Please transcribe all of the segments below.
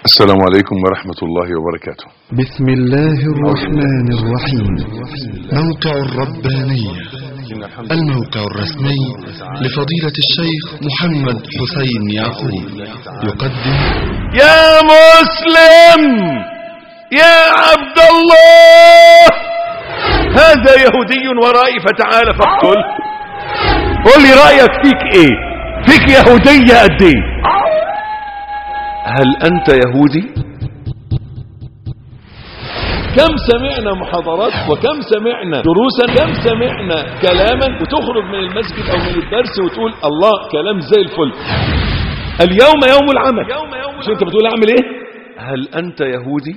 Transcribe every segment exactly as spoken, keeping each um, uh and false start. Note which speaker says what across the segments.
Speaker 1: السلام عليكم ورحمة الله وبركاته.
Speaker 2: بسم الله الرحمن الرحيم. موقع الربانية، الموقع الرسمي لفضيلة الشيخ محمد حسين يعقوب، يقدم
Speaker 1: يا مسلم يا عبد الله، هذا يهودي ورائي فتعال فاقتل. قل لي رأيك فيك ايه؟ فيك يهودية قد ايه؟ هل انت يهودي؟ كم سمعنا محاضرات وكم سمعنا دروسا، كم سمعنا كلاما وتخرج من المسجد او من الدرس وتقول الله كلام زي الفل، اليوم يوم العمل. مش انت بتقول اعمل ايه؟ هل انت يهودي؟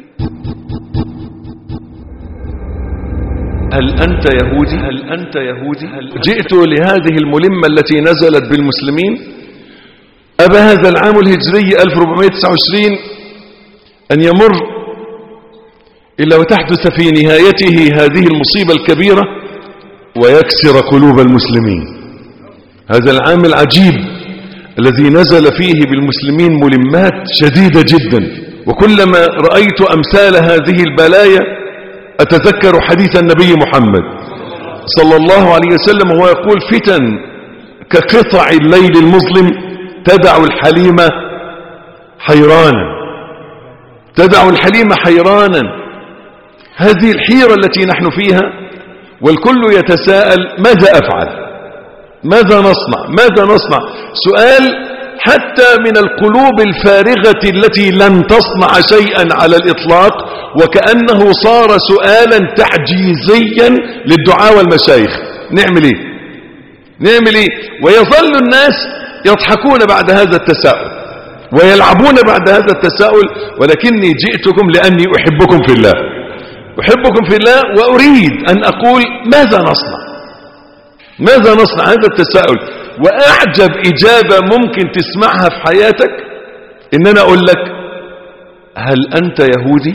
Speaker 1: هل أنت يهودي؟ هل أنت يهودي؟ هل جئت لهذه الملمة التي نزلت بالمسلمين أبى هذا العام الهجري ألف وأربعمائة وتسعة وعشرين أن يمر إلا وتحدث في نهايته هذه المصيبة الكبيرة ويكسر قلوب المسلمين. هذا العام العجيب الذي نزل فيه بالمسلمين ملمات شديدة جدا، وكلما رأيت أمثال هذه البلايا أتذكر حديث النبي محمد صلى الله عليه وسلم وهو يقول: فتن كقطع الليل المظلم تدع الحليم حيرانا، تدع الحليم حيرانا. هذه الحيرة التي نحن فيها، والكل يتساءل ماذا أفعل؟ ماذا نصنع؟ ماذا نصنع؟ سؤال حتى من القلوب الفارغة التي لن تصنع شيئا على الإطلاق، وكأنه صار سؤالا تعجيزيا للدعاء والمشايخ. نعمل ايه؟ نعمل ايه؟ ويظل الناس يضحكون بعد هذا التساؤل ويلعبون بعد هذا التساؤل، ولكني جئتكم لأني أحبكم في الله، أحبكم في الله، وأريد أن أقول ماذا نصنع؟ ماذا نصنع؟ هذا التساؤل. وأعجب إجابة ممكن تسمعها في حياتك إن أنا أقول لك: هل أنت يهودي؟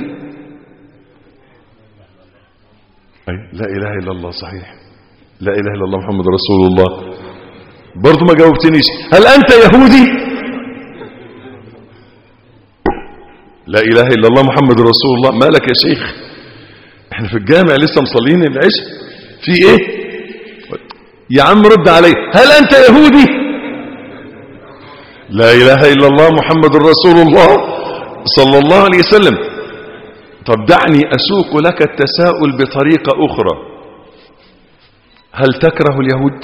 Speaker 1: لا إله إلا الله، صحيح، لا إله إلا الله محمد رسول الله. برضو ما جاوبتنيش. هل أنت يهودي؟ لا إله إلا الله محمد رسول الله. مالك يا شيخ؟ احنا في الجامع لسه مصلين العشاء، في ايه يا عم؟ رد علي. هل أنت يهودي؟ لا إله إلا الله محمد رسول الله صلى الله عليه وسلم. طب دعني أسوق لك التساؤل بطريقة أخرى. هل تكره اليهود؟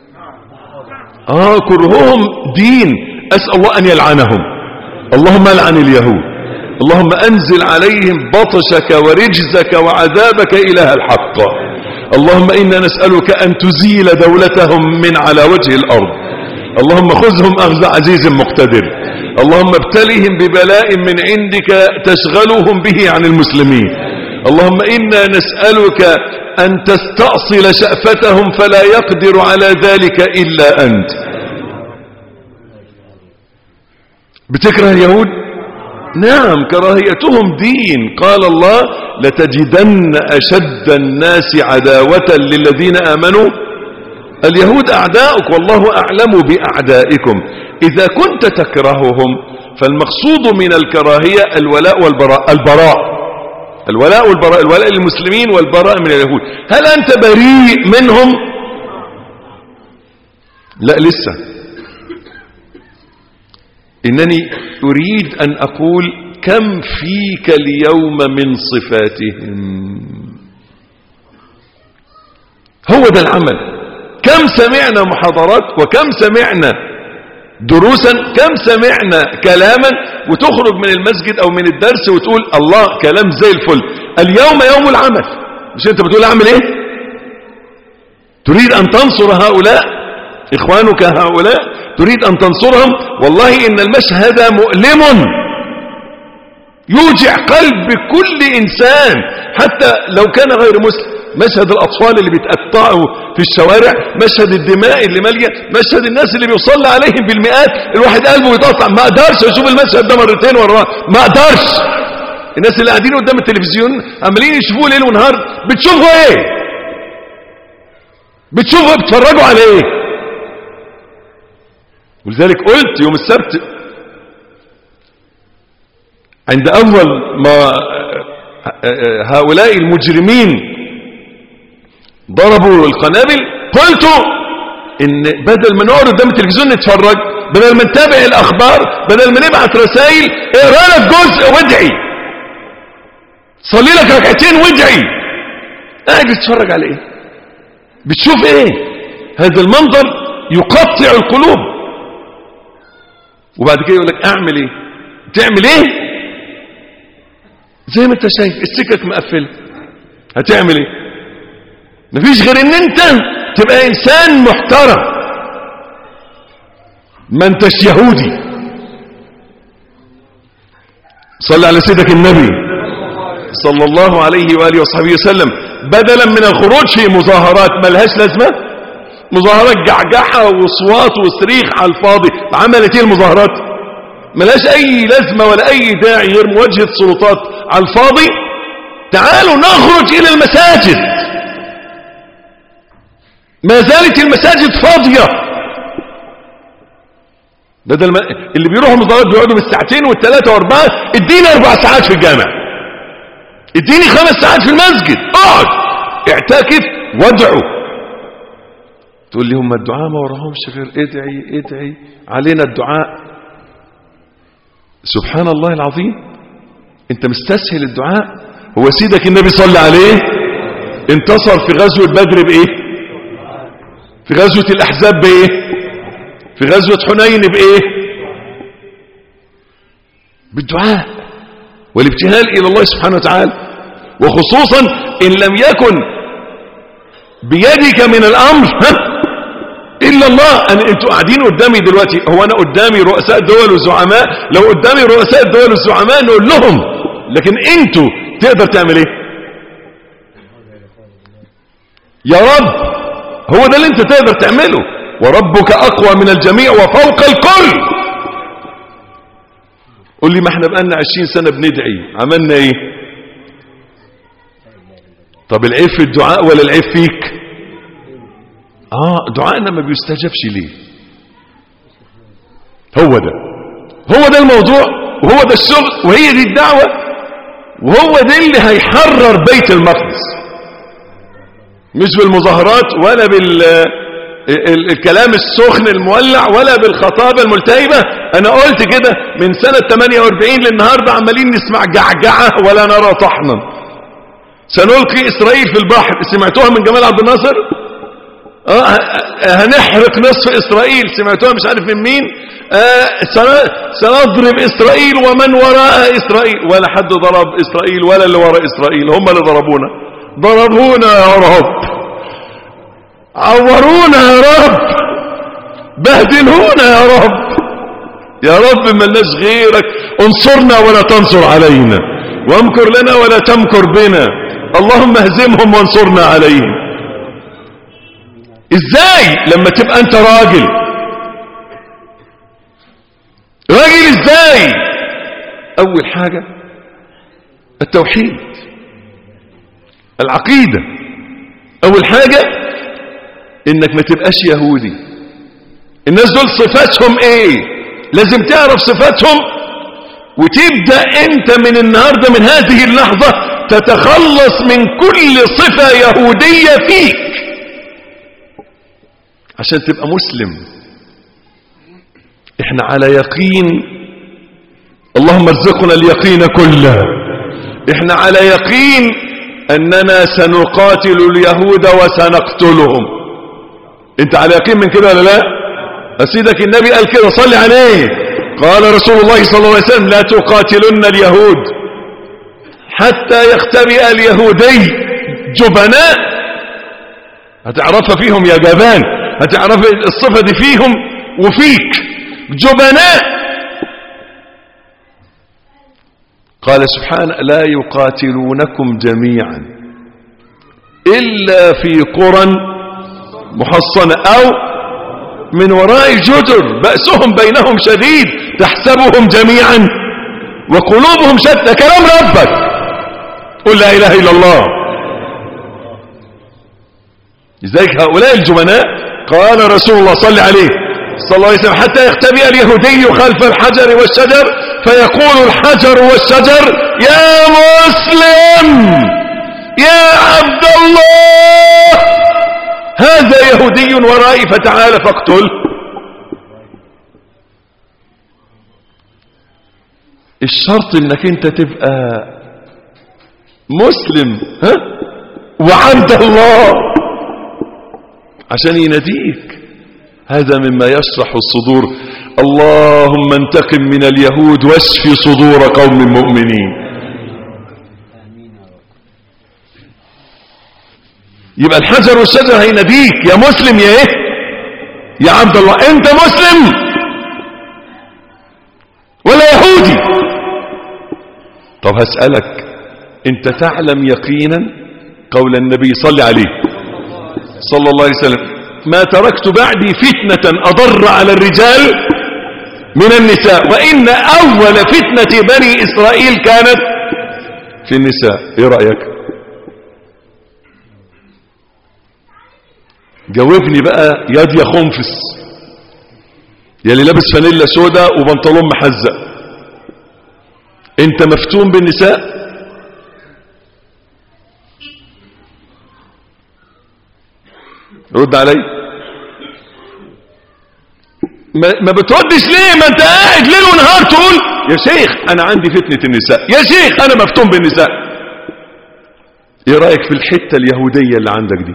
Speaker 1: آه كرههم دين، أسأل الله أن يلعنهم. اللهم العن اليهود، اللهم أنزل عليهم بطشك ورجزك وعذابك إله الحق. اللهم إنا نسألك أن تزيل دولتهم من على وجه الأرض. اللهم خذهم أخذ عزيز مقتدر. اللهم ابتلهم ببلاء من عندك تشغلهم به عن المسلمين. اللهم إنا نسألك أن تستأصل شأفتهم فلا يقدر على ذلك إلا أنت. بتكره اليهود؟ نعم، كراهيتهم دين. قال الله: لتجدن أشد الناس عداوة للذين آمنوا اليهود أعداؤك والله أعلم بأعدائكم. إذا كنت تكرههم فالمقصود من الكراهية الولاء والبراء، البراء الولاء والبراء، الولاء للمسلمين والبراء من اليهود. هل أنت بريء منهم؟ لا، لسه. إنني أريد أن أقول: كم فيك اليوم من صفاتهم؟ هو ده العمل. كم سمعنا محاضرات وكم سمعنا دروسا، كم سمعنا كلاما وتخرج من المسجد أو من الدرس وتقول الله كلام زي الفل، اليوم يوم العمل. مش أنت بتقول أعمل إيه؟ تريد أن تنصر هؤلاء إخوانك هؤلاء، تريد أن تنصرهم. والله إن المشهد مؤلم يوجع قلب كل إنسان حتى لو كان غير مسلم. مشهد الأطفال اللي بيتقطعوا في الشوارع، مشهد الدماء اللي مالية، مشهد الناس اللي بيصلى عليهم بالمئات، الواحد قلبه يتقطع. ما أقدرش أشوف المشهد ده مرتين ورا، ما أقدرش. الناس اللي قاعدين قدام التلفزيون عمالين يشوفوه ليل ونهار، بتشوفوا ايه؟ بتشوفوا بتفرجوا على ايه؟ ولذلك قلت يوم السبت عند أول ما هؤلاء المجرمين ضربوا القنابل قلت إن بدل ما نقعد قدام التلفزيون نتفرج، بدل ما نتابع الأخبار، بدل ما نبعت رسائل، اقرا لك جزء وادعي، صلي لك ركعتين وادعي. قاعد تتفرج على ايه؟ بتشوف ايه؟ هذا المنظر يقطع القلوب. وبعد كده يقول لك اعمل ايه؟ تعمل ايه؟ زي ما انت شايف السكك مقفله، هتعمل ايه؟ مفيش غير ان انت تبقى انسان محترم، ما انتش يهودي. صلى على سيدك النبي صلى الله عليه وآله وصحبه وسلم. بدلا من الخروج في مظاهرات ملهاش لازمة، مظاهرات جعجعة وصوات وصريخ على الفاضي، عملت ايه المظاهرات؟ ملهاش اي لازمة ولا اي داعي غير مواجهة سلطات على الفاضي. تعالوا نخرج الى المساجد، ما زالت المساجد فاضية. بدل ما اللي بيروحوا مظاهرات بيقعدوا بالساعتين والثلاثة واربعة، اديني اربع ساعات في الجامع، اديني خمس ساعات في المسجد، اقعد اعتكف وادعو. تقول لي هم الدعاء ما وراهمش غير ادعي ادعي علينا الدعاء. سبحان الله العظيم، انت مستسهل الدعاء. هو سيدك النبي صلى عليه انتصر في غزوة بدر بايه؟ في غزوة الاحزاب بايه؟ في غزوة حنين بايه؟ بالدعاء والابتهال الى الله سبحانه وتعالى. وخصوصا ان لم يكن بيدك من الامر الا الله. أنا انتوا قاعدين قدامي دلوقتي، هو انا قدامي رؤساء دول وزعماء؟ لو قدامي رؤساء الدول والزعماء نقول لهم، لكن انتوا تقدر تعمل ايه؟ يا رب، هو ده اللي انت تقدر تعمله. وربك اقوى من الجميع وفوق الكل. قول لي ما احنا بقالنا عشرين سنة بندعي، عملنا ايه؟ طب العيب في الدعاء ولا العيب فيك؟ اه دعائنا ما بيستجابش ليه؟ هو ده هو ده الموضوع، وهو ده الشغل، وهي دي الدعوة، وهو ده اللي هيحرر بيت المقدس. مش بالمظاهرات ولا بال الكلام السخن المولع ولا بالخطابة الملتهبة. انا قلت كده من سنة ثمانية واربعين للنهاردة عمالين نسمع جعجعة ولا نرى طحنا. سنلقي اسرائيل في البحر، سمعتوها من جمال عبد الناصر؟ اه هنحرق نصف اسرائيل، سمعتوها مش عارف من مين؟ آه سنضرب اسرائيل ومن وراء اسرائيل. ولا حد ضرب اسرائيل ولا اللي وراء اسرائيل، هم اللي ضربونا. ضربونا يا رب، عورونا يا رب، بهدلونا يا رب. يا رب ملناش غيرك، انصرنا ولا تنصر علينا، وامكر لنا ولا تمكر بنا، اللهم اهزمهم وانصرنا عليهم. ازاي لما تبقى انت راجل؟ راجل ازاي؟ اول حاجة التوحيد، العقيدة. اول حاجة انك ما تبقاش يهودي. الناس دول صفاتهم ايه؟ لازم تعرف صفاتهم، وتبدأ انت من النهاردة من هذه اللحظة تتخلص من كل صفة يهودية فيك عشان تبقى مسلم. احنا على يقين، اللهم ارزقنا اليقين كله. احنا على يقين اننا سنقاتل اليهود وسنقتلهم. انت على يقين من كده ولا لا؟ سيدك النبي قال كده، صلي عليه. قال رسول الله صلى الله عليه وسلم لا تقاتلن اليهود حتى يختبئ اليهودي جبناء. هتعرفها فيهم يا جبان، هتعرف الصفة دي فيهم وفيك، جبناء. قال سبحانه لا يقاتلونكم جميعا إلا في قرى محصنة أو من وراء جدر بأسهم بينهم شديد تحسبهم جميعا وقلوبهم شتى. كلام ربك، قل لا إله إلا الله. لذلك هؤلاء الجبناء قال رسول الله صلى عليه صلى الله عليه وسلم حتى يختبئ اليهودي خلف الحجر والشجر فيقول الحجر والشجر يا مسلم يا عبد الله هذا يهودي ورائي فتعال فاقتله. الشرط انك انت تبقى مسلم ها وعبد الله عشان يناديك. هذا مما يشرح الصدور. اللهم انتقم من اليهود واشف صدور قوم مؤمنين. يبقى الحجر والشجر هيناديك يا مسلم يا ايه يا عبد الله. انت مسلم ولا يهودي؟ طب هسألك، انت تعلم يقينا قول النبي صلى عليه صلى الله عليه وسلم ما تركت بعدي فتنة أضر على الرجال من النساء وإن أول فتنة بني إسرائيل كانت في النساء. ايه رأيك؟ جاوبني بقى ياد يا خنفس يلي لابس فانيلا سودا وبنطلون محزق، انت مفتون بالنساء؟ رد علي. ما, ما بتردش ليه؟ ما انت قاعد ليل ونهار تقول يا شيخ انا عندي فتنة النساء، يا شيخ انا مفتون بالنساء. ايه رأيك في الحتة اليهودية اللي عندك دي؟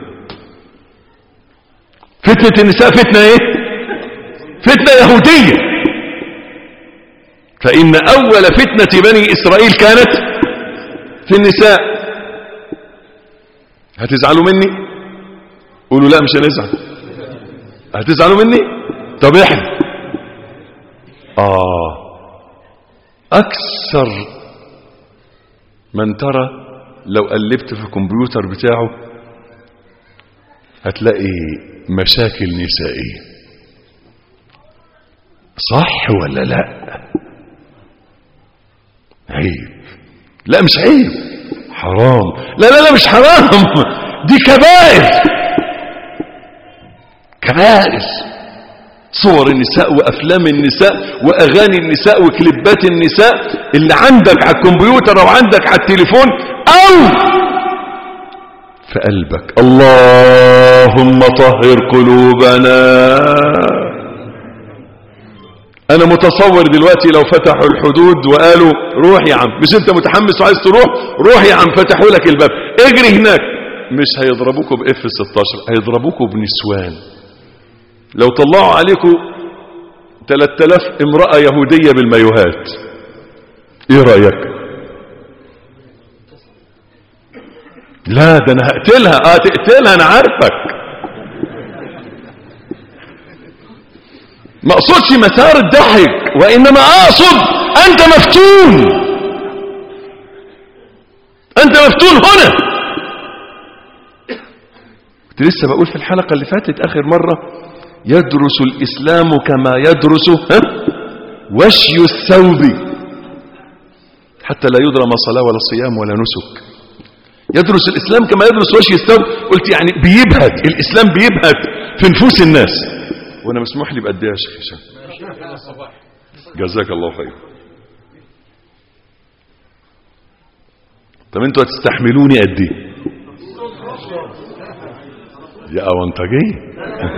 Speaker 1: فتنة النساء فتنة ايه؟ فتنة يهودية. فإن أول فتنة بني إسرائيل كانت في النساء. هتزعلوا مني؟ قولوا لا مش هنزعل. هتزعلوا مني؟ طب احنا آه أكثر من ترى لو قلبت في الكمبيوتر بتاعه هتلاقي مشاكل نسائية. صح ولا لا؟ عيب. لا مش عيب، حرام. لا لا لا مش حرام، دي كبائر كبائر. صور النساء وأفلام النساء وأغاني النساء وكليبات النساء اللي عندك على الكمبيوتر أو عندك على التليفون أو في قلبك. اللهم طهر قلوبنا. انا متصور دلوقتي لو فتحوا الحدود وقالوا روح يا عم، مش انت متحمس وعايز تروح؟ روح يا عم، فتحوا لك الباب اجري هناك. مش هيضربوكوا باف ستاشر، هيضربوكوا بنسوان. لو طلعوا عليكم ثلاثة آلاف امرأة يهودية بالمايوهات ايه رأيك؟ لا ده انا هقتلها. اه تقتلها انا عارفك. ما اقصدش مسار الضحك وانما اقصد انت مفتون. انت مفتون هنا. كنت لسه بقول في الحلقة اللي فاتت اخر مرة يدرس الاسلام كما يدرس ها وشي الثوب حتى لا يدرى ما صلاة ولا صيام ولا نسك. يدرس الإسلام كما يدرس وشي الثوب. قلت يعني بيبهت الإسلام، بيبهت في نفوس الناس. وأنا مسموح لي بقد ايه يا شيخ هشام؟ جزاك الله خير. طب انتوا هتستحملوني قد ايه؟ يا أونطجية.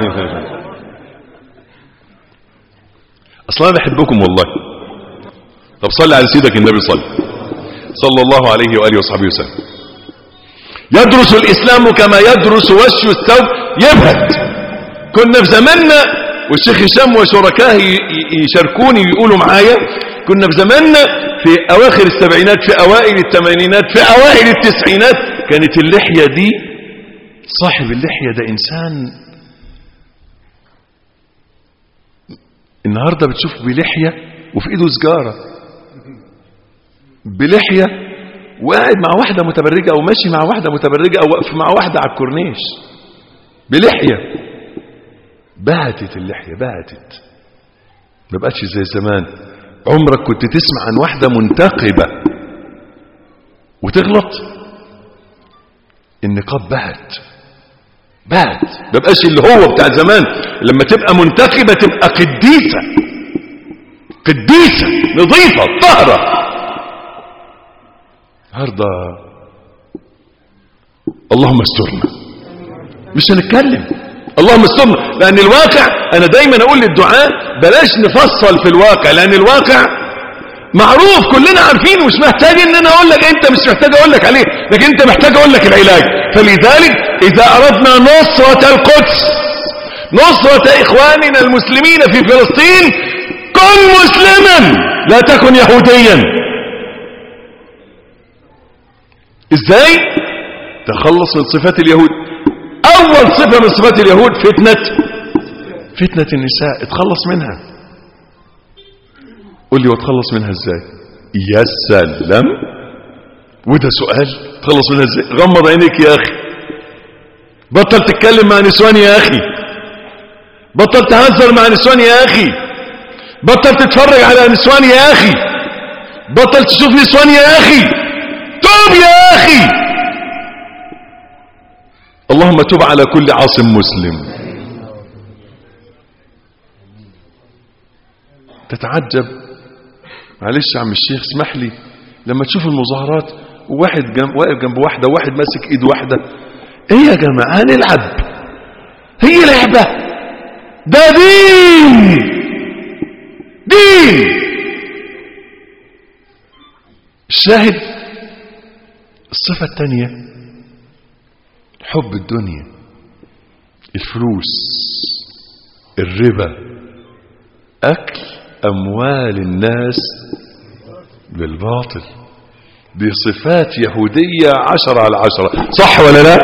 Speaker 1: أصلا أنا بحبكم والله. طب صلي على سيدك النبي صلى صلى الله عليه وآله وصحبه وسلم. يدرس الإسلام كما يدرس وش الثوب. يبهت. كنا في زماننا والشيخ هشام وشركاه يشاركوني ويقولوا معايا، كنا في زماننا في أواخر السبعينات في أوائل الثمانينات في أوائل التسعينات كانت اللحية دي، صاحب اللحية ده إنسان. النهاردة بتشوف بلحية وفي إيده سجارة بلحية وقاعد مع واحدة متبرجة أو ماشي مع واحدة متبرجة أو واقف مع واحدة على الكورنيش بلحية. بهتت اللحية، بهتت، ما بقتش زي زمان. عمرك كنت تسمع عن واحدة منتقبة وتغلط؟ النقاب بهت، باد، ما بقاش اللي هو بتاع زمان. لما تبقى منتخبة تبقى قديسة، قديسة نظيفة طاهرة. النهارده اللهم استرنا، مش هنتكلم اللهم استرنا، لان الواقع انا دايما اقول للدعاء بلاش نفصل في الواقع، لان الواقع معروف كلنا عارفين، ومش محتاج ان انا اقول لك، انت مش محتاج اقول لك عليه، لكن انت محتاج اقول لك العلاج. فلذلك اذا اردنا نصرة القدس، نصرة اخواننا المسلمين في فلسطين، كن مسلما لا تكن يهوديا. ازاي تخلص من صفات اليهود؟ اول صفة من صفات اليهود فتنة فتنة النساء، اتخلص منها. قول لي واتخلص منها ازاي؟ يا سلام، وده سؤال، تخلص منها ازاي؟ غمض عينيك يا اخي، بطل تتكلم مع نسوان يا اخي، بطل تهزر مع نسوان يا اخي، بطل تتفرج على نسوان يا اخي، بطل تشوف نسوان يا اخي، توب يا اخي. اللهم تب على كل عاصم مسلم. تتعجب، معلش يا عم الشيخ اسمح لي، لما تشوف المظاهرات وواحد جنب واقف جنب واحده وواحد ماسك ايد واحده، ايه يا جماعه هنلعب؟ هي لعبه؟ ده دين، دين. الشاهد الصفه الثانيه حب الدنيا، الفلوس، الربا، اكل اموال الناس بالباطل. دي صفات يهودية عشرة على عشرة، صح ولا لا؟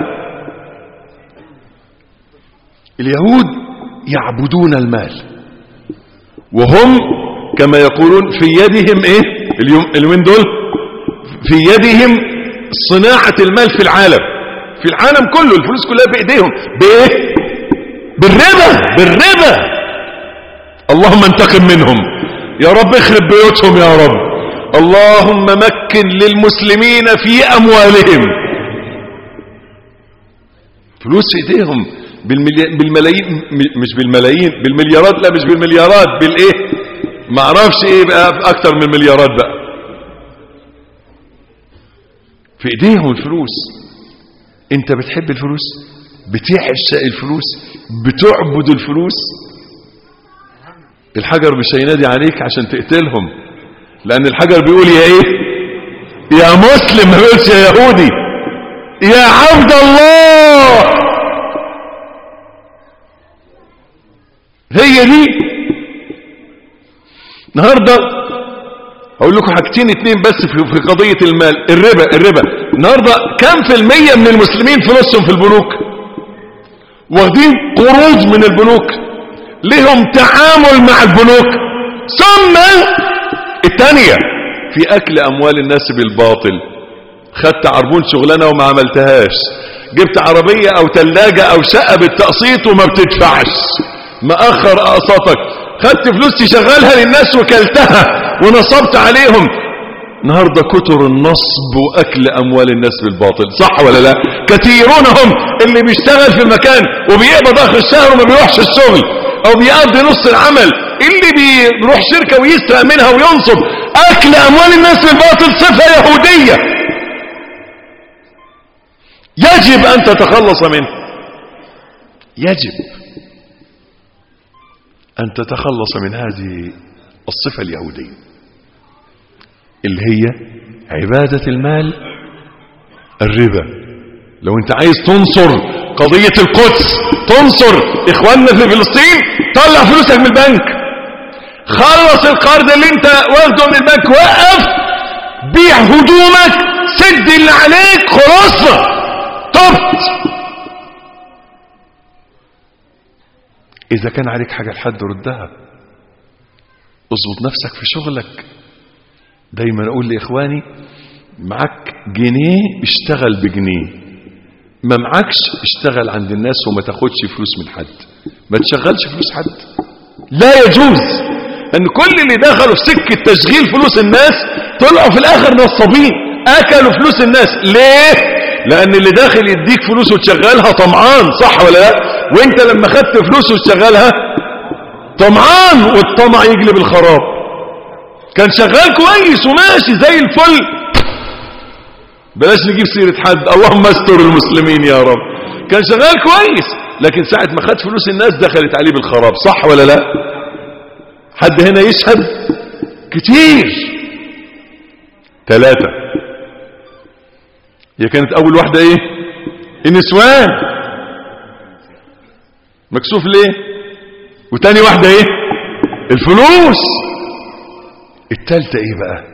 Speaker 1: اليهود يعبدون المال، وهم كما يقولون في يدهم ايه اليوم اليومين دول، في يدهم صناعة المال في العالم، في العالم كله الفلوس كلها بايديهم. بايه؟ بالربا، بالربا. اللهم انتقم منهم يا رب، اخرب بيوتهم يا رب. اللهم مكن للمسلمين في اموالهم، فلوس في ايديهم بالملايين، مش بالملايين، بالمليارات، لا مش بالمليارات، بالايه ما اعرفش ايه بقى، اكتر من مليارات بقى في ايديهم الفلوس. انت بتحب الفلوس، بتعشق الفلوس، بتعبد الفلوس. الحجر مش هينادي عليك عشان تقتلهم، لان الحجر بيقول يا ايه؟ يا مسلم، ما بيقولش يا يهودي، يا عبد الله. هي دي. النهارده اقول لكم حاجتين اتنين بس في قضية المال. الربا، الربا النهارده كم في المية من المسلمين فلوسهم في البنوك؟ واخدين قروض من البنوك، لهم تعامل مع البنوك. ثم الثانية في اكل اموال الناس بالباطل. خدت عربون شغلانة وما عملتهاش، جبت عربية او ثلاجة او شقة بالتقسيط وما بتدفعش، مأخر اقساطك، خدت فلوس تشغلها للناس وكلتها ونصبت عليهم. النهاردة كتر النصب واكل اموال الناس بالباطل، صح ولا لا؟ كثيرون هم اللي بيشتغل في مكان وبيقبض اخر الشهر وما بيروحش الشغل، او بيقضي نص العمل، اللي بيروح شركة ويسرق منها وينصب. اكل اموال الناس بالباطل صفة يهودية يجب ان تتخلص منه، يجب ان تتخلص من هذه الصفة اليهودية اللي هي عبادة المال، الربا. لو انت عايز تنصر قضية القدس، تنصر اخواننا في فلسطين، طلع فلوسك من البنك، خلص القرض اللي انت واخده من البنك، وقف، بيع هدومك، سد اللي عليك، خلصنا، تبت. اذا كان عليك حاجة لحد ردها. اظبط نفسك في شغلك. دايما اقول لاخواني، معك جنيه اشتغل بجنيه، ما معكش اشتغل عند الناس وما تاخدش فلوس من حد، ما تشغلش فلوس حد، لا يجوز. ان كل اللي دخلوا في سكة تشغيل فلوس الناس طلعوا في الاخر نصابين، اكلوا فلوس الناس. ليه؟ لان اللي داخل يديك فلوس وتشغلها طمعان، صح ولا لا؟ وانت لما خدت فلوس وتشغلها طمعان، والطمع يجلب الخراب. كان شغال كويس وماشي زي الفل، بلاش نجيب سيرة حد، اللهم استر المسلمين يا رب. كان شغال كويس، لكن ساعة ما خد فلوس الناس دخلت عليه بالخراب، صح ولا لا؟ حد هنا يشهد؟ كتير. ثلاثة. هي كانت اول واحدة ايه؟ النسوان. مكسوف ليه؟ وتاني واحدة ايه؟ الفلوس. التالتة ايه بقى؟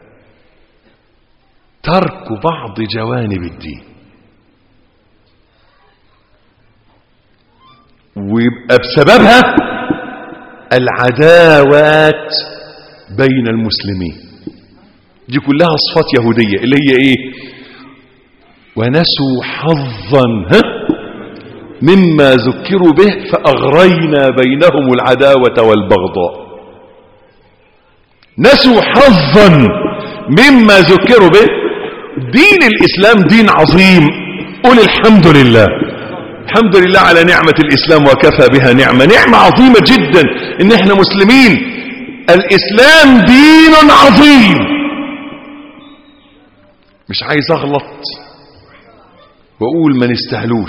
Speaker 1: ترك بعض جوانب الدين. ويبقى بسببها العداوات بين المسلمين. دي كلها صفات يهودية اللي هي ايه؟ ونسوا حظا مما ذكروا به فأغرينا بينهم العداوة والبغضاء. نسوا حظا مما ذكروا به. دين الإسلام دين عظيم، قل الحمد لله. الحمد لله على نعمة الإسلام وكفى بها نعمة. نعمة عظيمة جدا إن احنا مسلمين. الإسلام دين عظيم. مش عايز أغلط وأقول ما نستهلوش،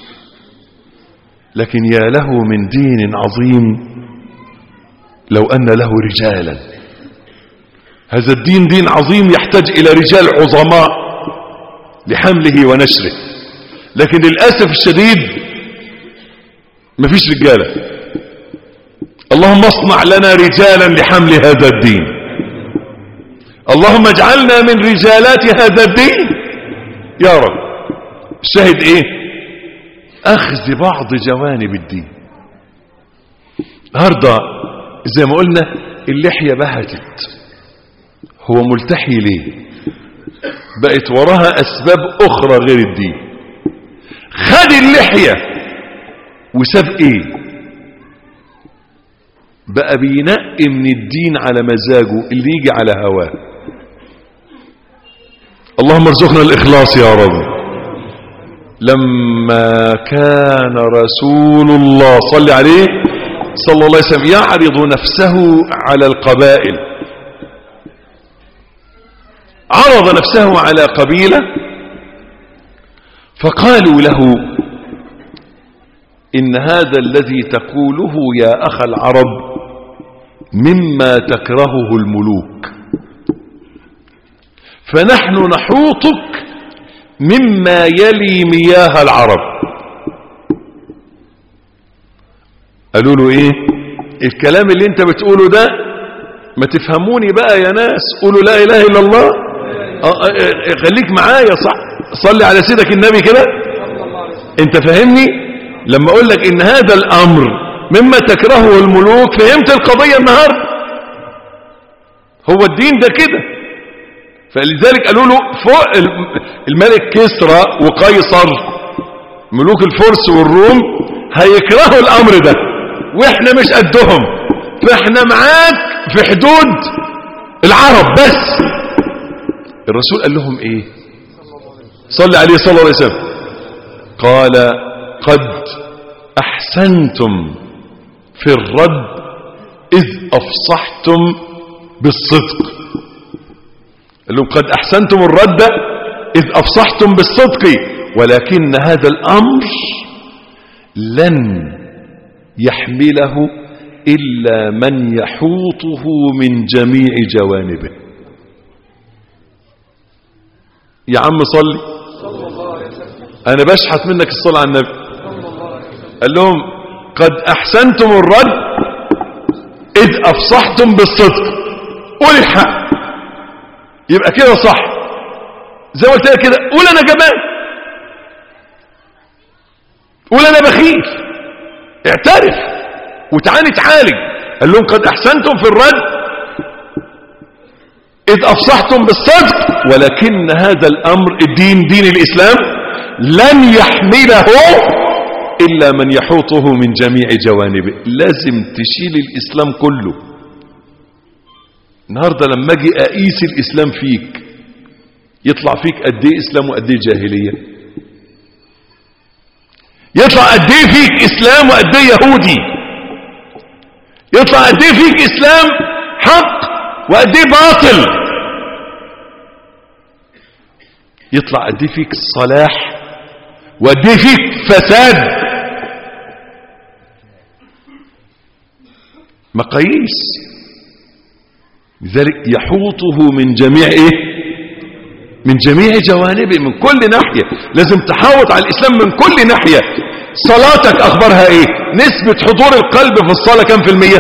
Speaker 1: لكن يا له من دين عظيم لو أن له رجالا. هذا الدين دين عظيم يحتاج إلى رجال عظماء لحمله ونشره، لكن للأسف الشديد مفيش رجالة. اللهم اصنع لنا رجالا لحمل هذا الدين. اللهم اجعلنا من رجالات هذا الدين يا رب. الشاهد ايه؟ اخذ بعض جوانب الدين. النهارده زي ما قلنا اللحية بهتت. هو ملتحي ليه؟ بقت وراها اسباب اخرى غير الدين. خد اللحية وساب ايه؟ بقى بينقي من الدين على مزاجه اللي يجي على هواه. اللهم ارزقنا الاخلاص يا رب. لما كان رسول الله صلى عليه صلى الله عليه وسلم يعرض نفسه على القبائل، عرض نفسه على قبيلة فقالوا له إن هذا الذي تقوله يا أخ العرب مما تكرهه الملوك، فنحن نحوطك مما يلي مياه العرب. قالوا له ايه؟ الكلام اللي انت بتقوله ده ما تفهموني بقى يا ناس، قولوا لا اله الا الله. اه اه خليك معايا، صح؟ صلي على سيدك النبي كده. انت فهمني لما اقول لك ان هذا الامر مما تكرهه الملوك؟ فهمت القضية النهاردة؟ هو الدين ده كده. فلذلك قالوا له فوق الملك كسرى وقيصر ملوك الفرس والروم هيكرهوا الامر ده واحنا مش قدهم، فاحنا معاك في حدود العرب بس. الرسول قال لهم ايه؟ صلى عليه صلى الله عليه وسلم. قال قد احسنتم في الرد اذ افصحتم بالصدق. قال لهم قد احسنتم الرد اذ افصحتم بالصدق، ولكن هذا الامر لن يحمله الا من يحوطه من جميع جوانبه. يا عم صلي، انا بشحت منك الصلاة على النبي. قال لهم قد احسنتم الرد اذ افصحتم بالصدق. قول الحق يبقى كده صح، زي ما قلت لك كده. قول انا جبان، قول انا بخيل، اعترف وتعالي تعالج. قال لهم قد احسنتم في الرد اذ افصحتم بالصدق، ولكن هذا الامر الدين دين الاسلام لن يحمله الا من يحوطه من جميع جوانبه. لازم تشيل الاسلام كله. النهاردة لما اجي اقيس الاسلام فيك يطلع فيك قد ايه اسلام وقد ايه جاهلية. يطلع قد ايه فيك اسلام وقد ايه يهودي، يطلع قد ايه فيك اسلام حق وقد ايه باطل، يطلع قد ايه فيك صلاح وقد ايه فيك فساد. مقاييس، لذلك يحوطه من جميع ايه؟ من جميع جوانبه، من كل ناحية. لازم تحاوط على الإسلام من كل ناحية. صلاتك أخبارها إيه؟ نسبة حضور القلب في الصلاة كم في المية؟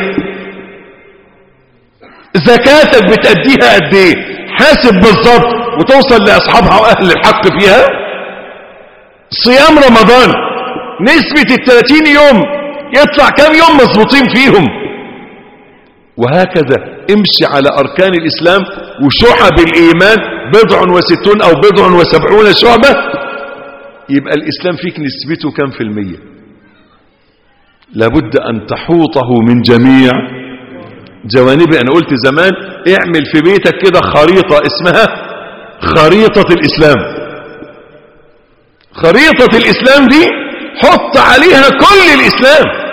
Speaker 1: زكاتك بتأديها قد إيه؟ حاسب بالضبط وتوصل لأصحابها وأهل الحق فيها. صيام رمضان نسبة الثلاثين يوم يطلع كم يوم مظبوطين فيهم. وهكذا امشي على أركان الإسلام وشعب الإيمان بضع وستون أو بضع وسبعون شعبة، يبقى الإسلام فيك نسبته كم في المية. لابد أن تحوطه من جميع جوانبه. أنا قلت زمان اعمل في بيتك كده خريطة اسمها خريطة الإسلام. خريطة الإسلام دي حط عليها كل الإسلام،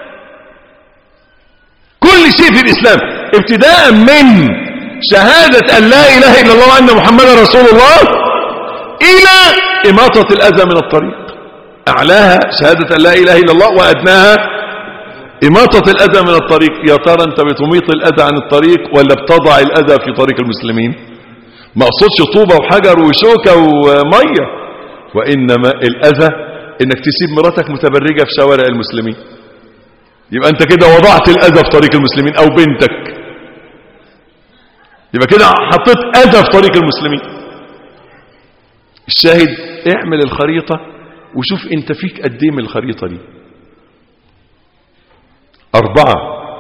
Speaker 1: كل شيء في الإسلام، ابتداء من شهادة أن لا إله إلا الله وأن محمد رسول الله إلى إماطة الأذى من الطريق. أعلاها شهادة أن لا إله إلا الله وأدناها إماطة الأذى من الطريق. يا ترى أنت بتميط الأذى عن الطريق ولا بتضع الأذى في طريق المسلمين؟ ما أقصدش طوبة وحجر وشوكة ومية، وإنما الأذى إنك تسيب مراتك متبرجة في شوارع المسلمين، يبقى أنت كده وضعت الأذى في طريق المسلمين، أو بنتك، يبقى كده حطيت أذى في طريق المسلمين. الشاهد اعمل الخريطة وشوف انت فيك قد ايه من الخريطة دي. أربعة،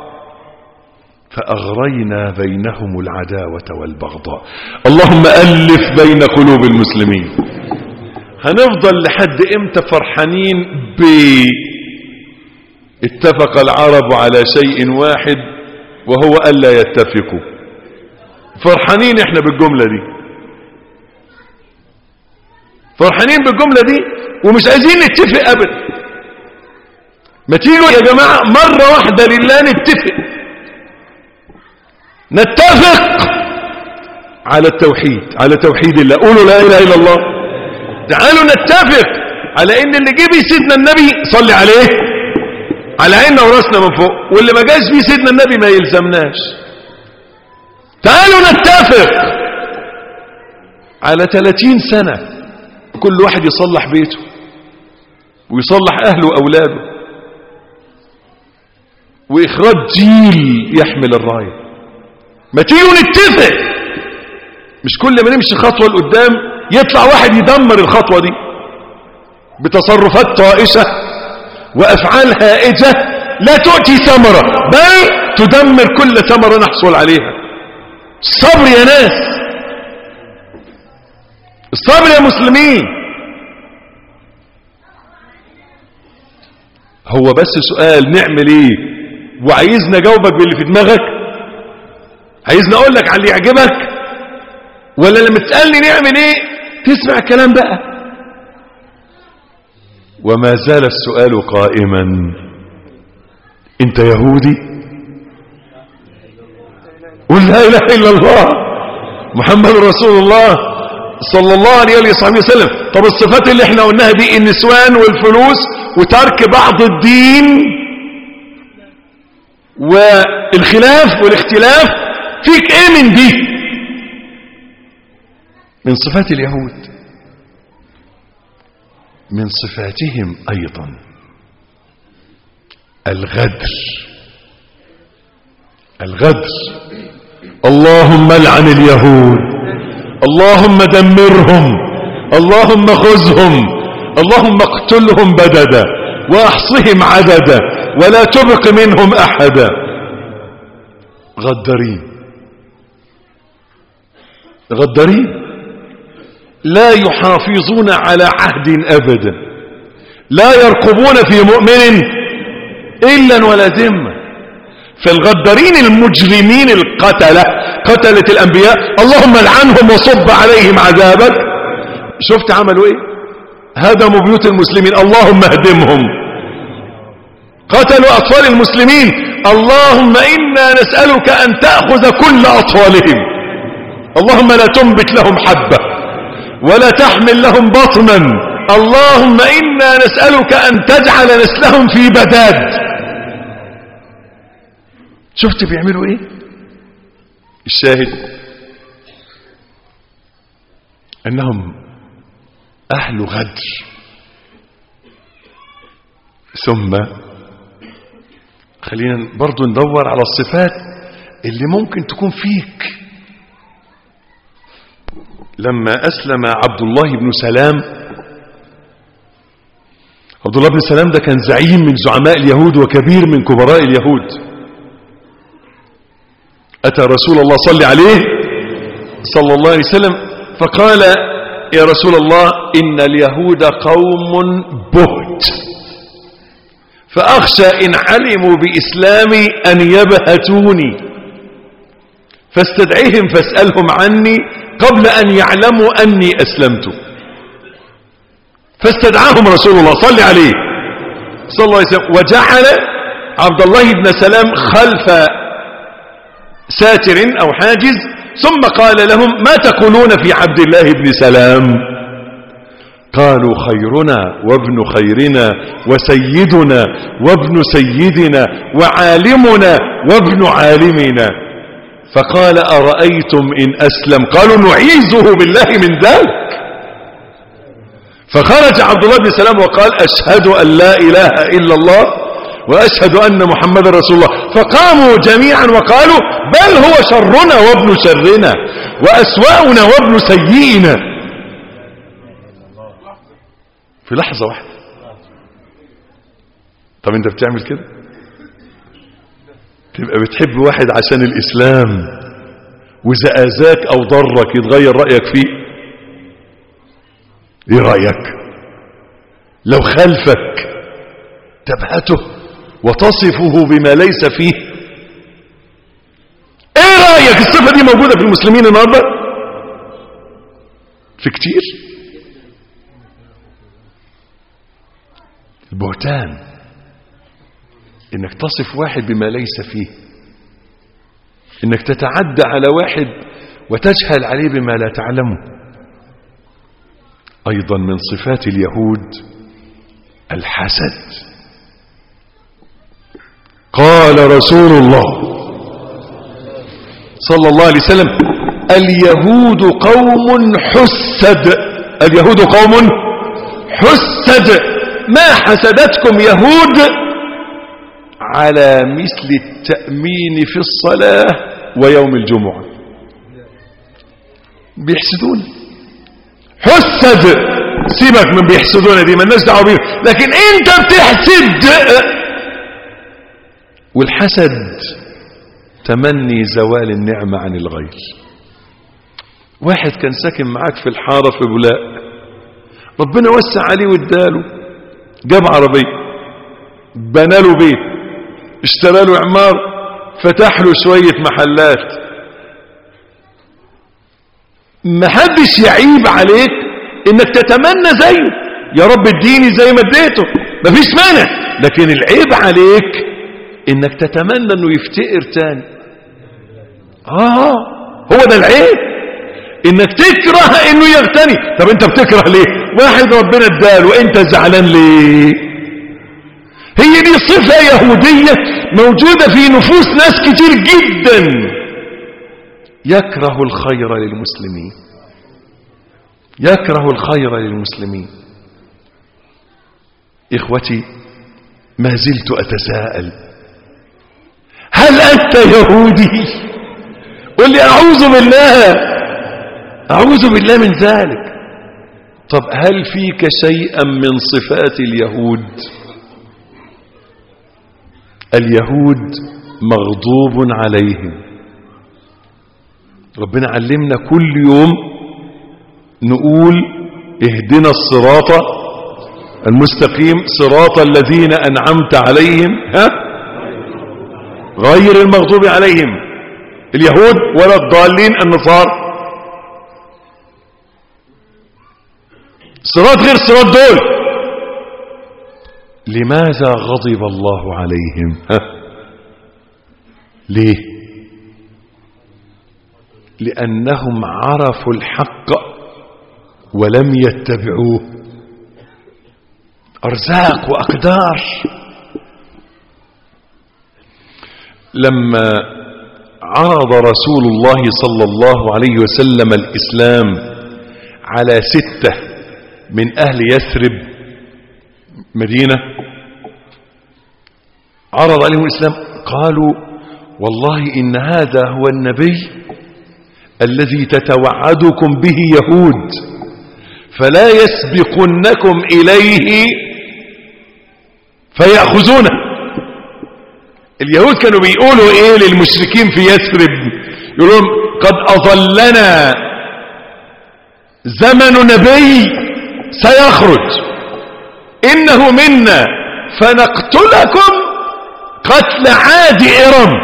Speaker 1: فأغرينا بينهم العداوة والبغضاء. اللهم ألف بين قلوب المسلمين. هنفضل لحد امتى فرحانين ب اتفق العرب على شيء واحد وهو ألا يتفقوا؟ فرحانين احنا بالجملة دي، فرحانين بالجملة دي ومش عايزين نتفق ابدا. ما تيجوا يا جماعة مرة واحدة لله نتفق، نتفق على التوحيد، على توحيد الله. قولوا لا إله إلا الله. تعالوا نتفق على ان اللي جه بيه سيدنا النبي صلي عليه على عيننا وراسنا من فوق، واللي ما جاش بيه سيدنا النبي ما يلزمناش. تعالوا نتفق على ثلاثين سنة كل واحد يصلح بيته ويصلح أهله وأولاده، وإخراج جيل يحمل الراية. ما تيجوا نتفق، مش كل ما نمشي خطوة لقدام يطلع واحد يدمر الخطوة دي بتصرفات طائشة وأفعال هائجة لا تؤتي ثمرة بل تدمر كل ثمرة نحصل عليها. الصبر يا ناس، الصبر يا مسلمين. هو بس سؤال نعمل ايه وعايزنا جاوبك باللي في دماغك؟ عايزنا اقول لك على اللي يعجبك، ولا لما تسألني نعمل ايه تسمع الكلام بقى؟ وما زال السؤال قائما. انت يهودي؟ قل لا اله الا الله محمد رسول الله صلى الله عليه وصحبه وسلم. طب الصفات اللي احنا قلناها دي، النسوان والفلوس وترك بعض الدين والخلاف والاختلاف، فيك ايه من دي؟ من صفات اليهود. من صفاتهم ايضا الغدر. الغدر. اللهم لعن اليهود، اللهم دمرهم، اللهم خذهم، اللهم اقتلهم بددا واحصهم عددا ولا تبق منهم احدا. غدارين، غدارين، لا يحافظون على عهد ابدا، لا يرقبون في مؤمن الا ولا ذمه. فالغدارين المجرمين القتلة، قتلة الأنبياء، اللهم لعنهم وصب عليهم عذابك. شفت عملوا ايه؟ هدموا بيوت المسلمين اللهم اهدمهم. قتلوا أطفال المسلمين اللهم إنا نسألك أن تأخذ كل أطفالهم. اللهم لا تنبت لهم حبة ولا تحمل لهم بطنا. اللهم إنا نسألك أن تجعل نسلهم في بداد. شفت بيعملوا ايه؟ الشاهد انهم اهل غدر. ثم خلينا برضو ندور على الصفات اللي ممكن تكون فيك. لما اسلم عبد الله بن سلام، عبد الله بن سلام ده كان زعيم من زعماء اليهود وكبير من كبراء اليهود. أتى رسول الله صلى عليه صلى الله عليه وسلم فقال يا رسول الله إن اليهود قوم بهت، فأخشى إن علموا بإسلامي أن يبهتوني، فاستدعيهم فاسألهم عني قبل أن يعلموا أني أسلمت. فاستدعاهم رسول الله صلى عليه صلى الله عليه وسلم، وجعل عبد الله بن سلام خلف ساتر أو حاجز، ثم قال لهم ما تقولون في عبد الله بن سلام؟ قالوا خيرنا وابن خيرنا وسيدنا وابن سيدنا وعالمنا وابن عالمنا. فقال أرأيتم إن أسلم؟ قالوا نعيذه بالله من ذلك. فخرج عبد الله بن سلام وقال أشهد أن لا إله إلا الله وأشهد أن محمد رسول الله. فقاموا جميعا وقالوا بل هو شرنا وابن شرنا وأسوأنا وابن سيئنا. في لحظة واحدة. طب انت بتعمل كده؟ تبقى بتحب واحد عشان الإسلام وإذا آذاك أو ضرك يتغير رأيك فيه؟ ايه رأيك لو خلفك تبهته وتصفه بما ليس فيه؟ ايه رأيك الصفة دي موجودة في المسلمين النهارده؟ في كتير. البهتان انك تصف واحد بما ليس فيه، انك تتعدى على واحد وتجهل عليه بما لا تعلمه. ايضا من صفات اليهود الحسد. قال رسول الله صلى الله عليه وسلم اليهود قوم حسد. اليهود قوم حسد، ما حسدتكم يهود على مثل التأمين في الصلاة ويوم الجمعة. بيحسدون حسد. سيبك من بيحسدون دي، ما الناس دعوا بيه، لكن انت بتحسد. والحسد تمني زوال النعمة عن الغير. واحد كان ساكن معاك في الحارة في بولاق، ربنا وسع عليه واداله، جاب عربية، بناله بيت، اشترى له عمار، فتح له شوية محلات. محدش يعيب عليك انك تتمنى زيه، يا رب اديني زي ما اديته، مفيش مانع، لكن العيب عليك انك تتمنى انه يفتقر تاني. اه هو ده العيب، انك تكره انه يغتني. طب انت بتكره ليه؟ واحد ربنا اداله وانت زعلان ليه؟ هي دي صفة يهودية موجودة في نفوس ناس كتير جدا، يكره الخير للمسلمين، يكره الخير للمسلمين. إخوتي ما زلت أتساءل، هل أنت يهودي؟ قل لي أعوذ بالله، أعوذ بالله من ذلك. طب هل فيك شيئا من صفات اليهود؟ اليهود مغضوب عليهم. ربنا علمنا كل يوم نقول اهدنا الصراط المستقيم صراط الذين أنعمت عليهم ها غير المغضوب عليهم اليهود ولا الضالين النصارى. صراط غير صراط دول. لماذا غضب الله عليهم؟ ها؟ ليه؟ لأنهم عرفوا الحق ولم يتبعوه. أرزاق وأقدار. لما عرض رسول الله صلى الله عليه وسلم الإسلام على ستة من أهل يثرب مدينة، عرض عليهم الإسلام، قالوا والله إن هذا هو النبي الذي تتوعدكم به يهود، فلا يسبقنكم إليه فيأخذونه. اليهود كانوا بيقولوا إيه للمشركين في يثرب؟ يقولون قد أضلنا زمن نبي سيخرج، إنه منا فنقتلكم قتل عاد إرم.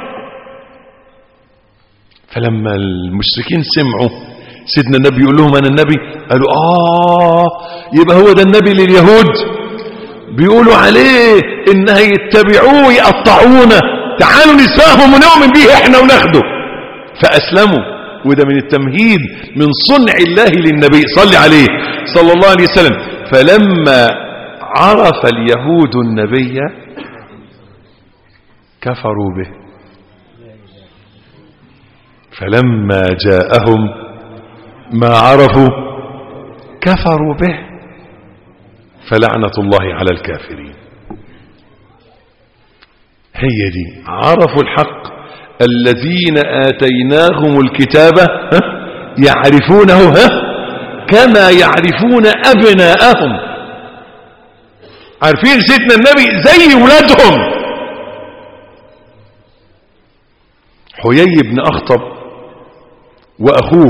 Speaker 1: فلما المشركين سمعوا سيدنا النبي يقول لهم أنا النبي، قالوا آه يبقى هو ده النبي لليهود، بيقولوا عليه إن هيتبعوه يقطعونا، تعالوا نسمعهم ونؤمن به إحنا وناخده. فأسلموا. وده من التمهيد من صنع الله للنبي صلى عليه صلى الله عليه وسلم. فلما عرف اليهود النبي كفروا به، فلما جاءهم ما عرفوا كفروا به، فلعنة الله على الكافرين. هي دي عرفوا الحق. الذين آتيناهم الكتاب يعرفونه كما يعرفون أبناءهم. عارفين سيدنا النبي زي ولادهم. حيي بن أخطب وأخوه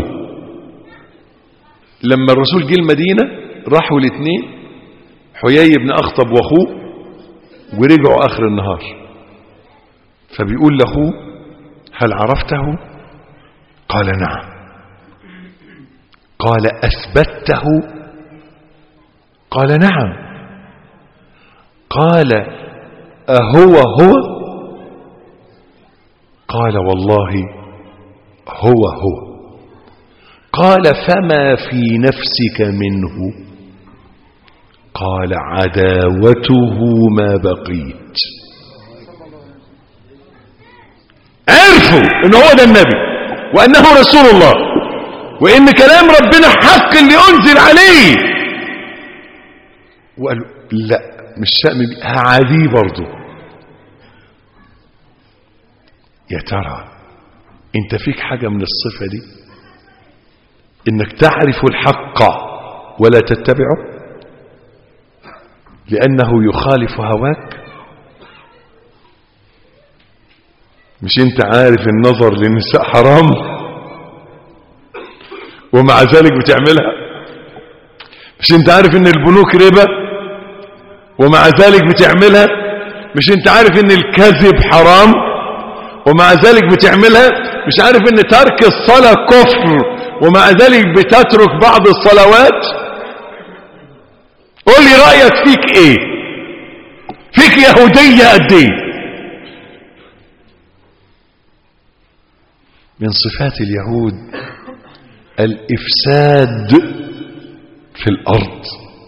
Speaker 1: لما الرسول جه المدينة راحوا الاثنين، حيي بن أخطب وأخوه، ورجعوا آخر النهار. فبيقول لأخوه هل عرفته؟ قال نعم. قال أثبته؟ قال نعم. قال أهو هو؟ قال والله هو هو. قال فما في نفسك منه؟ قال عداوته ما بقيت. عرفوا ان هو ده النبي وانه رسول الله وان كلام ربنا حق اللي انزل عليه. وقالوا لا مش شأن هعاديه برضو. يا ترى انت فيك حاجة من الصفة دي، انك تعرف الحق ولا تتبعه لانه يخالف هواك؟ مش انت عارف النظر للنساء حرام ومع ذلك بتعملها؟ مش انت عارف ان البنوك ربا ومع ذلك بتعملها؟ مش انت عارف ان الكذب حرام ومع ذلك بتعملها؟ مش عارف ان ترك الصلاة كفر ومع ذلك بتترك بعض الصلوات؟ قول لي رأيك فيك ايه؟ فيك يهودية قد ايه؟ من صفات اليهود الإفساد في الأرض.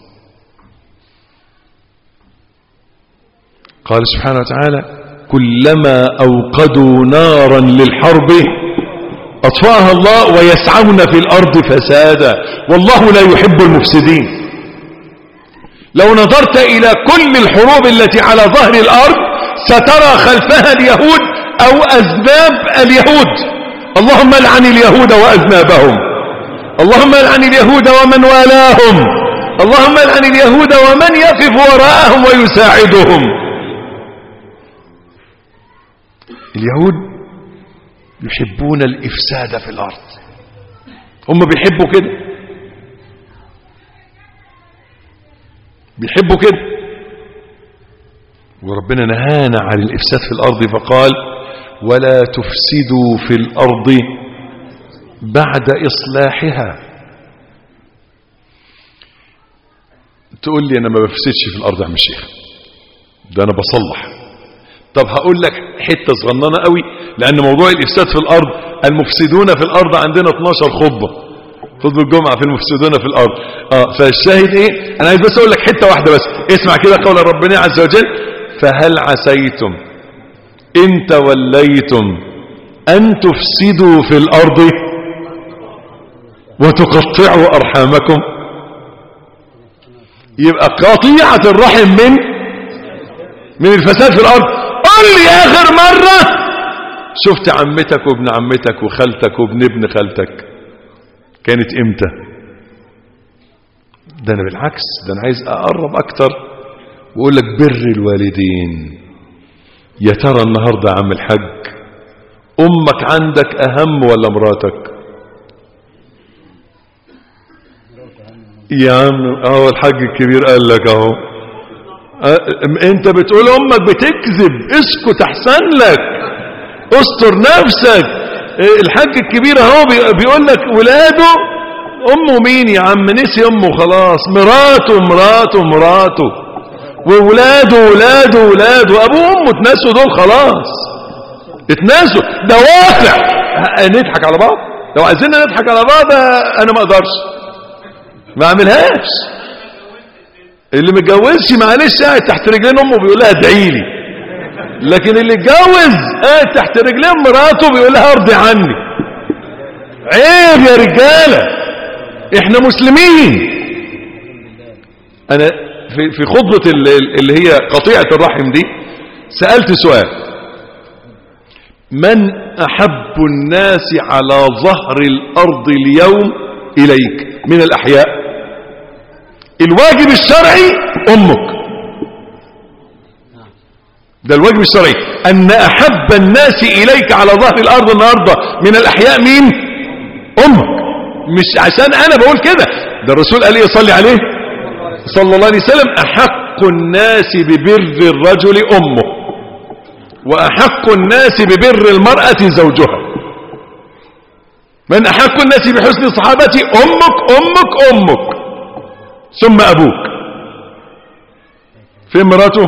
Speaker 1: قال سبحانه وتعالى كلما أوقدوا نارا للحرب أطفأها الله ويسعون في الأرض فسادا والله لا يحب المفسدين. لو نظرت إلى كل الحروب التي على ظهر الأرض سترى خلفها اليهود أو أذناب اليهود. اللهم لعن اليهود وأذنابهم، اللهم لعن اليهود ومن والاهم، اللهم لعن اليهود ومن يقف وراءهم ويساعدهم. اليهود يحبون الإفساد في الأرض، هم بيحبوا كده، بيحبوا كده. وربنا نهانا عن الإفساد في الأرض فقال ولا تفسدوا في الأرض بعد إصلاحها. تقول لي انا ما بفسدش في الارض يا عم الشيخ، ده انا بصلح. طب هقول لك حته صغننه قوي، لان موضوع الافساد في الارض، المفسدون في الارض عندنا اتناشر خطبه، خطبه الجمعه في المفسدون في الارض. اه فالشاهد ايه، انا عايز بس اقول لك حته واحده بس، اسمع كده قول ربنا عز وجل: فهل عسيتم ان توليتم ان تفسدوا في الارض وتقطعوا ارحامكم. يبقى قطيعة الرحم من من الفساد في الارض. قل لي اخر مرة شفت عمتك وابن عمتك وخالتك وابن ابن خالتك كانت امتى؟ ده انا بالعكس، ده انا عايز اقرب اكتر واقول لك بر الوالدين. يا ترى النهاردة يا عم الحاج امك عندك اهم ولا مراتك؟ يا عم اهو الحاج الكبير قال لك اهو، انت بتقول امك بتكذب، اسكت احسن لك، استر نفسك. الحاج الكبير اهو بيقول لك ولاده امه مين يا عم؟ نسي امه خلاص، مراته مراته مراته وولاده ولاده ولاده، ابوه وامه اتنسوا دول خلاص، اتنسوا. دوافع نضحك على بعض، لو عايزين نضحك على بعض انا ما اقدرش، ما اعملهاش. اللي متجوزش معلش قاعد تحت رجلين امه بيقول لها ادعي لي، لكن اللي اتجوز قاعد تحت رجلين مراته بيقول لها ارضي عني. عيب يا رجاله، احنا مسلمين. انا في في خطبه اللي هي قطيعه الرحم دي سالت سؤال: من احب الناس على ظهر الارض اليوم اليك من الاحياء؟ الواجب الشرعي امك، ده الواجب الشرعي، ان احب الناس اليك على ظهر الارض النهارده من الاحياء مين؟ امك. مش عشان انا بقول كده، ده الرسول قال ايه صلي عليه صلى الله عليه وسلم: احق الناس ببر الرجل امه، واحق الناس ببر المرأة زوجها. من احق الناس بحسن صحابتي امك امك امك ثم ابوك. فين مراته؟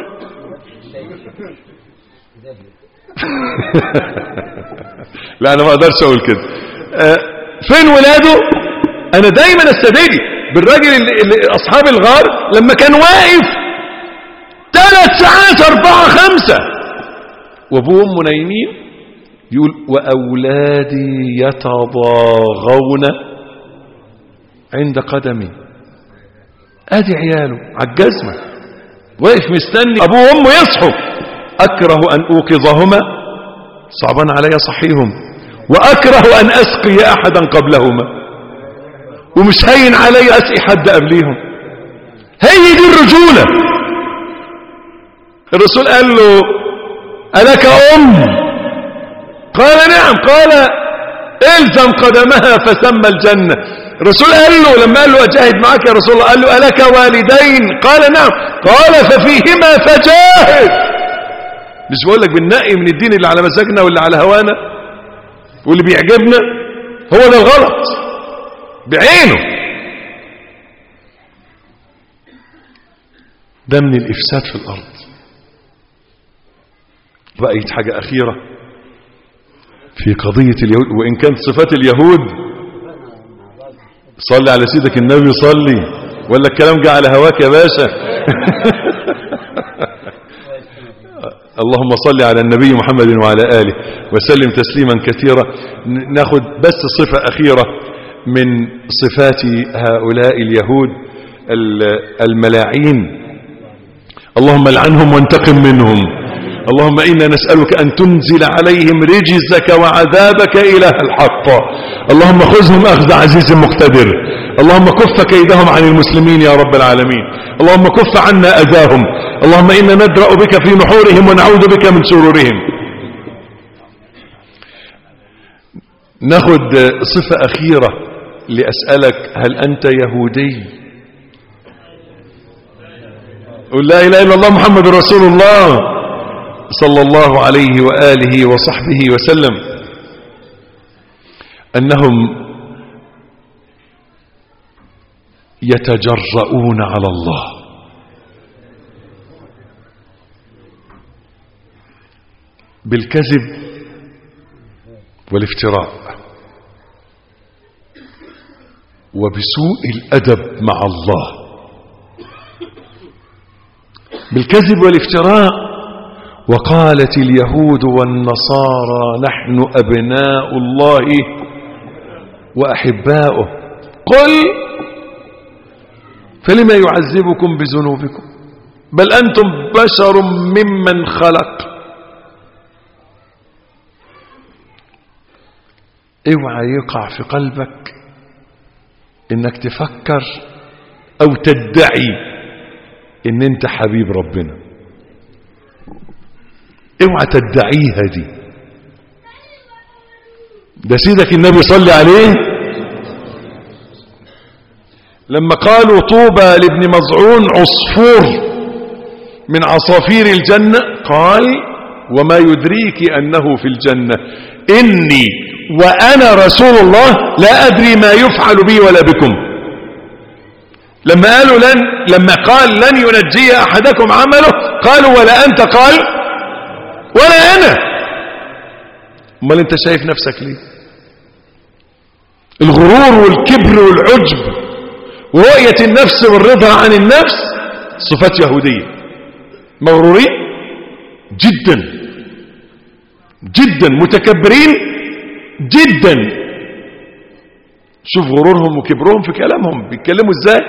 Speaker 1: لا انا ما اقدرش اقول كده. أه فين ولاده؟ انا دايما استدعي بالراجل اللي, اللي اصحاب الغار لما كان واقف ثلاث ساعات اربعة خمسة وابوه وامه نايمين، يقول واولادي يتضاغون عند قدمي. ادي عياله على الجزمه واقف مستني ابوه وامه يصحوا. اكره ان اوقظهما، صعبان علي صحيهم، واكره ان اسقي احدا قبلهما، ومش هين علي اسقي حد قبليهم. هي دي الرجوله. الرسول قال له: الك ام؟ قال: نعم. قال: الزم قدمها فسمى الجنه. الرسول قال له لما قال له اجاهد معك يا رسول الله، قال له: الك والدين؟ قال: نعم. قال: ففيهما فجاهد. مش بقول لك بننقي من الدين اللي على مزاجنا واللي على هوانا واللي بيعجبنا، هو ده الغلط بعينه. ده من الافساد في الارض. بقيت حاجه اخيره في قضيه اليهود، وان كانت صفات اليهود صلي على سيدك النبي صلي، ولا الكلام جه على هواك يا باشا؟ اللهم صل على النبي محمد وعلى آله وسلم تسليما كثيرا. ناخد بس صفة أخيرة من صفات هؤلاء اليهود الملاعين. اللهم لعنهم وانتقم منهم. اللهم إنا نسألك أن تنزل عليهم رجزك وعذابك إله الحق. اللهم خذهم أخذ عزيز مقتدر. اللهم كف كيدهم عن المسلمين يا رب العالمين. اللهم كف عنا أذاهم. اللهم إنا ندرأ بك في نحورهم ونعوذ بك من شرورهم. ناخد صفة أخيرة لأسألك: هل أنت يهودي؟ قل لا إله إلا الله محمد رسول الله صلى الله عليه وآله وصحبه وسلم. أنهم يتجرؤون على الله. بالكذب والافتراء وبسوء الأدب مع الله. بالكذب والافتراء. وقالت اليهود والنصارى نحن أبناء الله وأحباؤه قل فلما يعذبكم بذنوبكم بل أنتم بشر ممن خلق. اوعى يقع في قلبك انك تفكر او تدعي ان انت حبيب ربنا. اوعى تدعيها دي. ده سيدك النبي صلى عليه لما قالوا طوبى لابن مظعون عصفور من عصافير الجنة قال وما يدريك أنه في الجنة إني وأنا رسول الله لا أدري ما يفعل بي ولا بكم. لما قالوا لن لما قال لن ينجي أحدكم عمله قالوا ولا أنت قال ولا أنا. امال أنت شايف نفسك ليه؟ الغرور والكبر والعجب ورؤية النفس والرضا عن النفس صفات يهودية. مغرورين جدا جدا متكبرين جدا. شوف غرورهم وكبرهم في كلامهم بيتكلموا ازاي.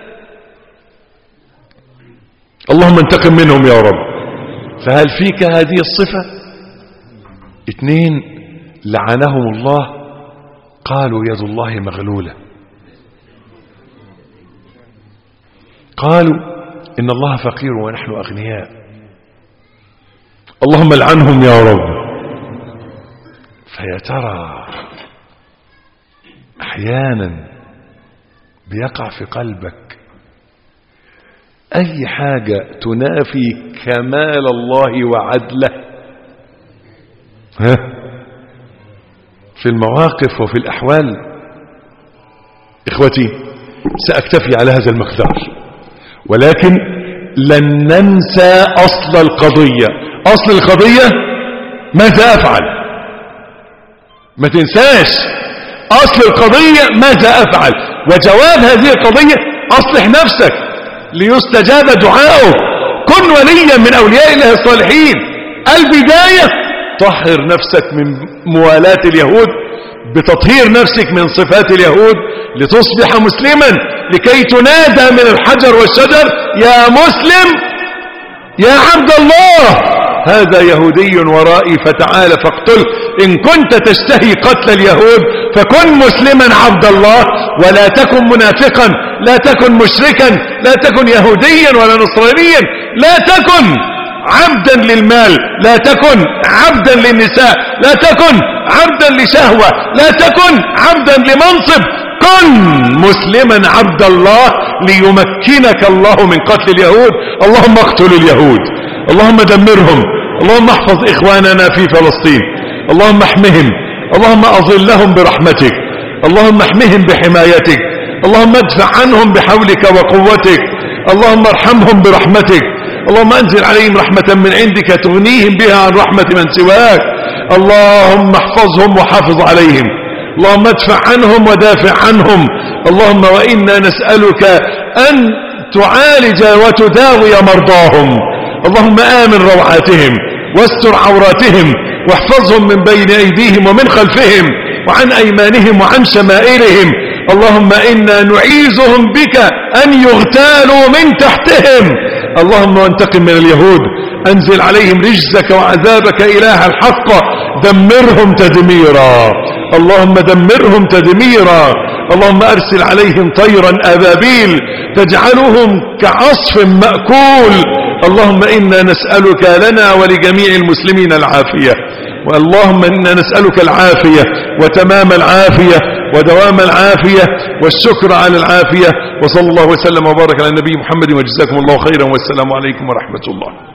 Speaker 1: اللهم انتقم منهم يا رب. فهل فيك هذه الصفة؟ اثنين لعنهم الله قالوا يد الله مغلولة. قالوا إن الله فقير ونحن أغنياء. اللهم لعنهم يا رب. فيا ترى أحيانا بيقع في قلبك أي حاجة تنافي كمال الله وعدله ها في المواقف وفي الأحوال. إخوتي سأكتفي على هذا المقدار ولكن لن ننسى أصل القضية. أصل القضية ماذا أفعل؟ ما تنساش أصل القضية ماذا أفعل. وجواب هذه القضية أصلح نفسك ليستجاب دعاؤك. كن وليا من أولياء الله الصالحين. البداية طهر نفسك من موالاة اليهود بتطهير نفسك من صفات اليهود لتصبح مسلما لكي تنادى من الحجر والشجر يا مسلم يا عبد الله هذا يهودي ورائي فتعال فاقتله. إن كنت تشتهي قتل اليهود فكن مسلما عبد الله ولا تكن منافقا لا تكن مشركا لا تكن يهوديا ولا نصرانيا لا تكن عبدا للمال لا تكن عبدا للنساء لا تكن عبدا لشهوة لا تكن عبدا لمنصب. كن مسلما عبد الله ليمكنك الله من قتل اليهود. اللهم اقتل اليهود. اللهم دمرهم. اللهم احفظ إخواننا في فلسطين. اللهم احمهم. اللهم أظلهم برحمتك. اللهم احمهم بحمايتك. اللهم ادفع عنهم بحولك وقوتك. اللهم ارحمهم برحمتك. اللهم انزل عليهم رحمة من عندك تغنيهم بها عن رحمة من سواك. اللهم احفظهم وحافظ عليهم. اللهم ادفع عنهم ودافع عنهم. اللهم وإنا نسألك أن تعالج وتداوي مرضاهم. اللهم آمن روعاتهم واستر عوراتهم واحفظهم من بين أيديهم ومن خلفهم وعن أيمانهم وعن شمائلهم. اللهم إنا نعيذهم بك أن يغتالوا من تحتهم. اللهم وانتقم من اليهود. أنزل عليهم رجزك وعذابك إله الحق. دمرهم تدميرا. اللهم دمرهم تدميرا. اللهم أرسل عليهم طيرا أبابيل تجعلهم كعصف مأكول. اللهم إنا نسألك لنا ولجميع المسلمين العافية. واللهم إنا نسألك العافية وتمام العافية ودوام العافية والشكر على العافية. وصلى الله وسلم وبارك على النبي محمد وجزاكم الله خيرا والسلام عليكم ورحمة الله.